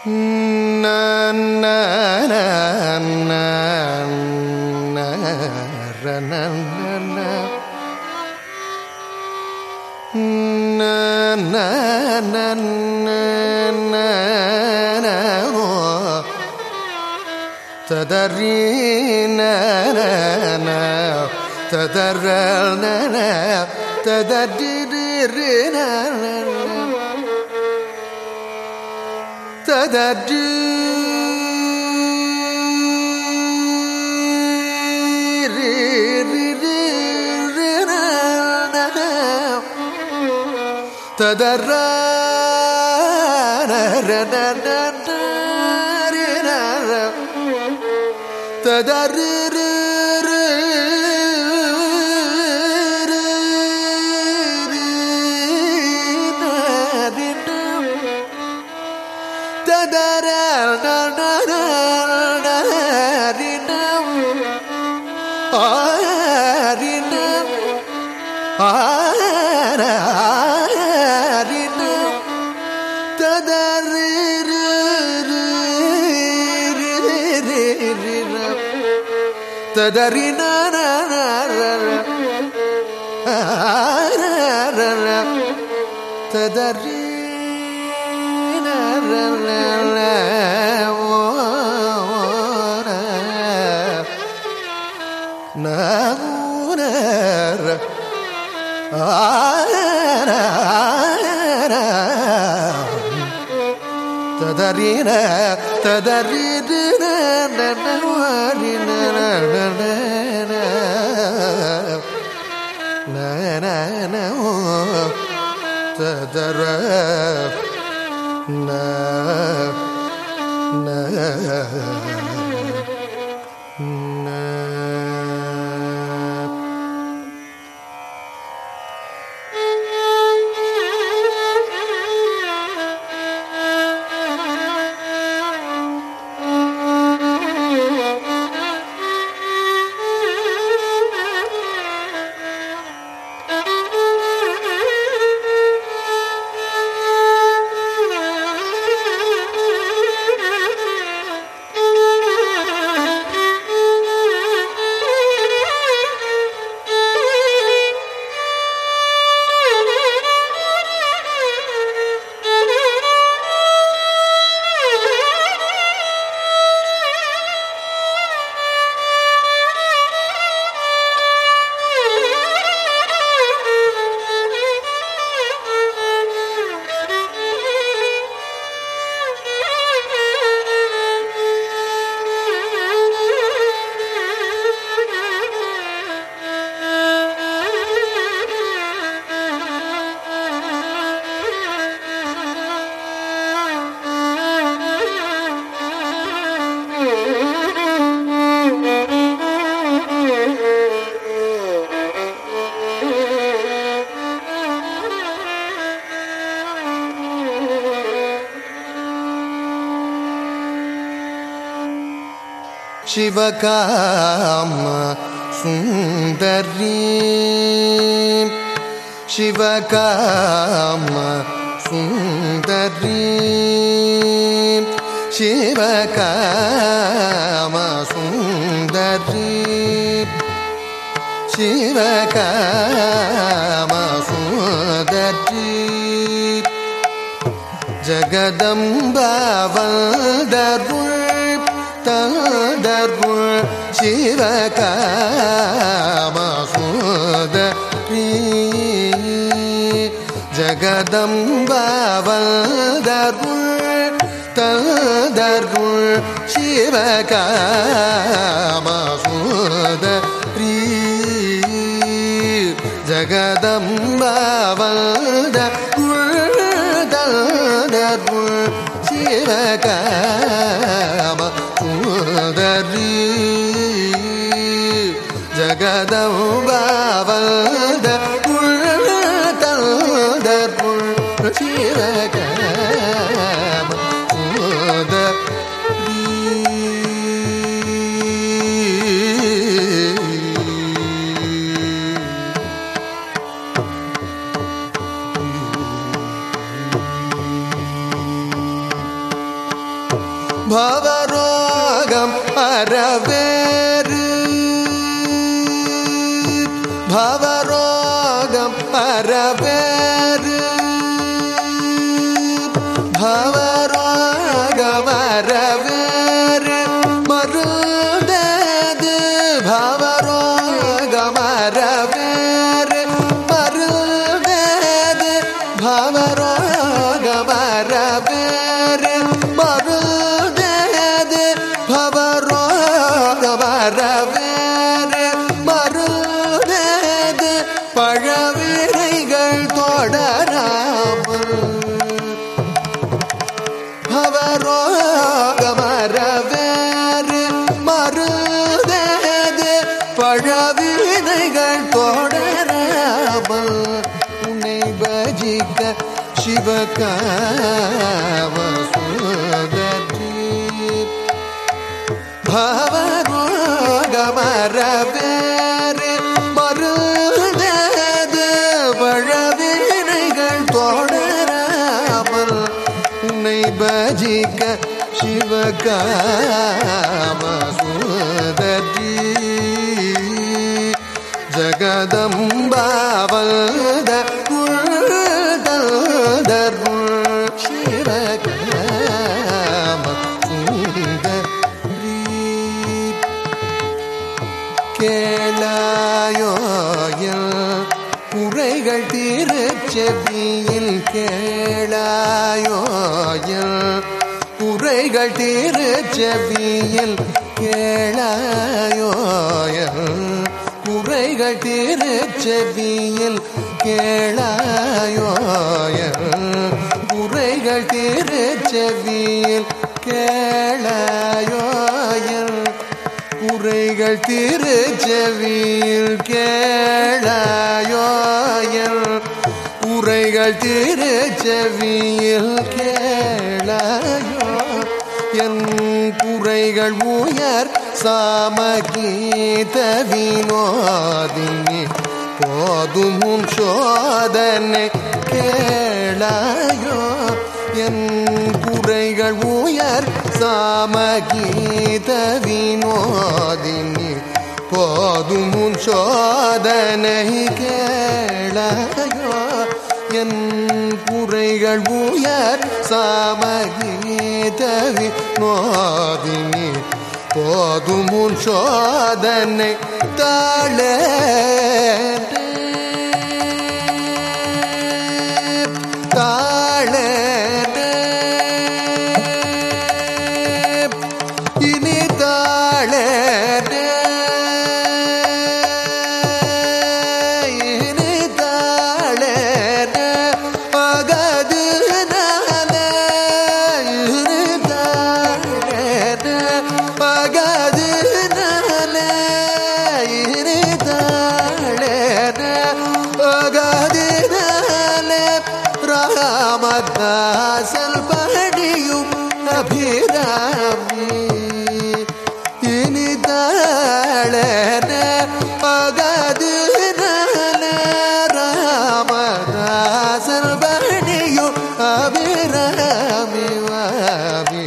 Shivakama Sundari, Shivakama Sundari, Shivakama Sundari, Shivakama Sundari, Jagadamba Valdarul Tadarul Shivakama Sundari, Jagadamba Valdarul Tadarul Shivakama Sundari, Jagadamba Valdarul Tadarul Shivakama Sundari, Jagadamba Valdarul Tadarul Shivakama Sundari. பவரோகம் அறவேறு பவரோகம் அறவேறு பவரோகம் அறவேறு மருந்தது பவரோகம் அறவேறு மருந்தது பவரோகம் அறவேறு மருந்தது பவரோகம் அறவேறு மருந்தது பழவினைகள் தொடராமல் பவரோகம் அறவேறு மருந்தது பழவினைகள் தொடராமல் உன்னை பஜிக்க சிவகாம சுந்தரி பவரோகம் அறவேறு மருந்தது பழவினைகள் தொடராமல் உன்னை பஜிக்க சிவகாம சுந்தரி ஜகதம்பாவல்த சிவகாம சுந்தரி கேளாயோயில் குறைகள் திருச்செவியில் கேளாயோயில் குறைகள் திருச்செவியில் கேளாயோயில் குறைகள் திருச்செவியில் கேளாயோயில் குறைகள் திருச்செவியில் கேளாயோயில் குறைகள் திருச்செவியில் கேளாயோயில் குறைகள் திருச்செவியில் கேளாயோ என் குறைகள் உயர் சாமகீத வினோதினி போதும் உன் சோதனை கேளாயோ என் குறைகள் உயர் சாமகீத வினோதினி போதும் உன் சோதனை கேளாயோ என் குறைகள் உயர் சாமகீத வினோதினி போதும் உன் சோதனை தாழ தாழ இனி தாழ இனி தாழ அகது நாள இனி தாழ அகது நாள இனி தாழ அகது நாள ராமதாசல் படியும் அபிராமி இனி தாழ அகது நாள ராமதாசல் படியும் அபிராமி வாமி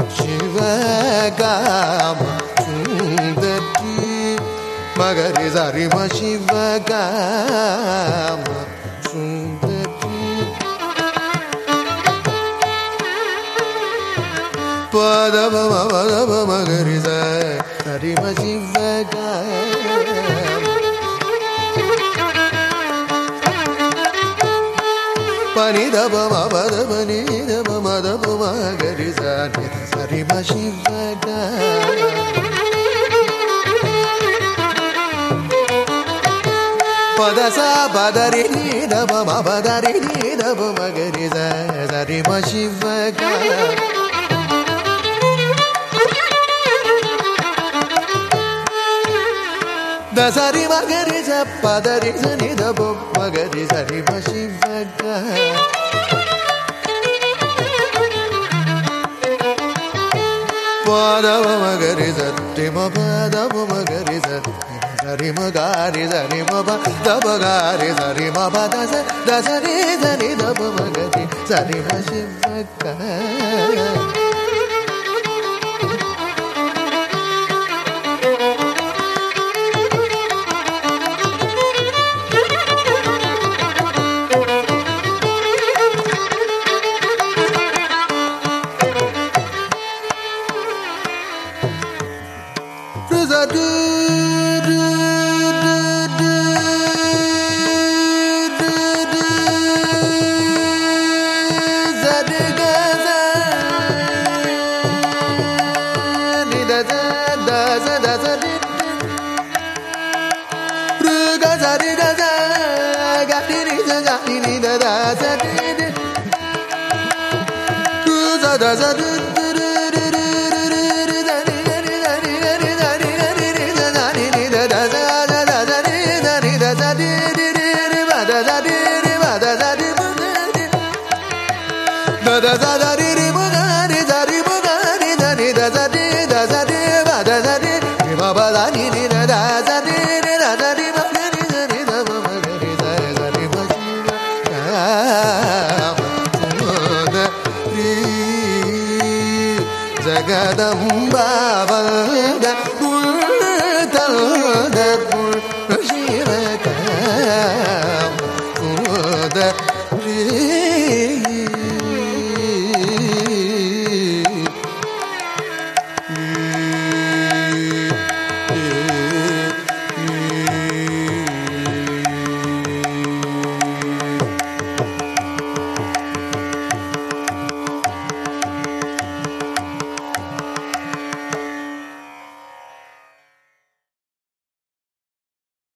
சிவகாம சுந்தரி மகரி சரிம சிவகாம சுந்தரி பதப பதப மகரி சரிம சிவகாம பனிதப மபதப நிதப மதப மகரி சரிம சிவகாம பதசா பதரி நீதப மபதரி நீதப மகரி சரிம சிவகாம தசரி மகரி பதரி சனிதப மகரி சரிம சிவகாம பதவ மகரி சத்திம பதவ மகரி சரிம காரி சரிம பதபகாரி சரிம பதச தசரி சனிதப மகரி சரிம சிவகாம ni da da sa ni ni da da sa du du du du du du da ni ni da ni ni da ni ni da da ni ni da da sa da da da ni da ni da sa di di di ba da da di di ba da da di ba da da sa da di di ba da di sa di ba da ni da ni da sa di ba da sa di ba ba da ni ni da da sa di di da sa di ba da ni da ni da ba ma ga ri da sa di ba da ri Jagadamba Vanda Purtalda Pur Shiva Kam